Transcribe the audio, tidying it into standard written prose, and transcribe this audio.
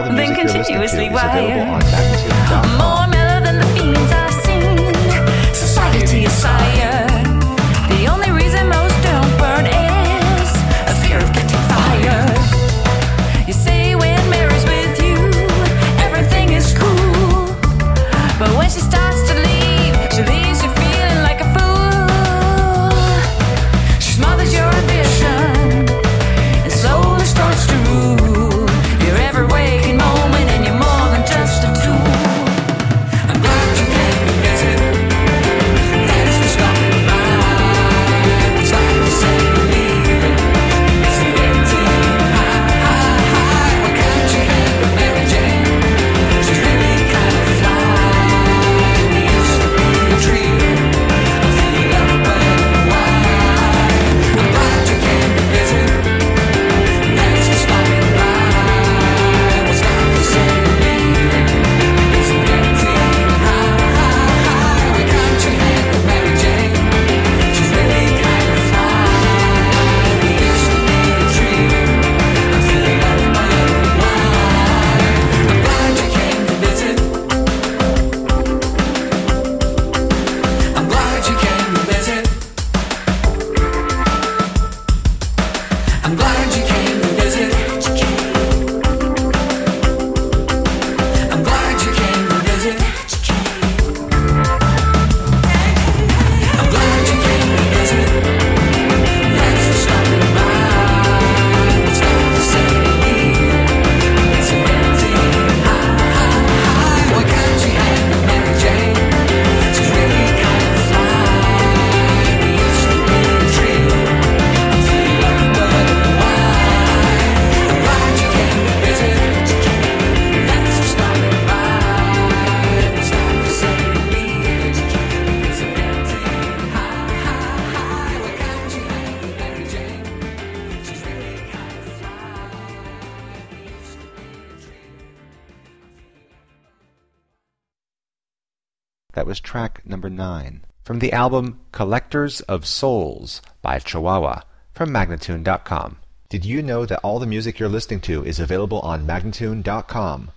all the then music you're listening to is continuously available on wired. magnitude.com. More mellow than the feelings I've seen. Society is sire. The only reason most don't burn is a fear of catching fire. You say when Mary's with you, everything is cool. But when she starts to leave, she leaves you feeling like a fool. She smothers your ambition and slowly starts to rule your every waking moment, and you're more than just a tool. I'm glad you came to visit. Thanks for stopping by. It's like to say you're leaving. Isn't getting high. Why can't you handle Mary Jane? She's really kind of fly. We used to be a trio until you left, but why? I'm glad you came to visit. Thanks for stopping by. It's like to say you're leaving. Isn't getting high. Why can't you handle Mary Jane? She's really kind of fly. We used to be a trio until you left, but why? I'm glad you came to visit. I'm glad you came to visit. I'm glad you came to visit. I'm glad you came to visit. I'm glad you came to visit. Thanks for stopping by. It's time to say you're leaving. It's an empty high. Why can't you handle Mary Jane? She's really kind of fly. We used to be a trio until you left, but why? I'm glad you came to visit. Thanks for stopping by. It's time to say you're leaving. It's an empty high. Why can't you handle Mary Jane? She's really kind of fly. We used to be a trio. That was track number 9 from the album Collectors of Souls by Chihuahua from Magnatune.com. Did you know that all the music you're listening to is available on Magnatune.com?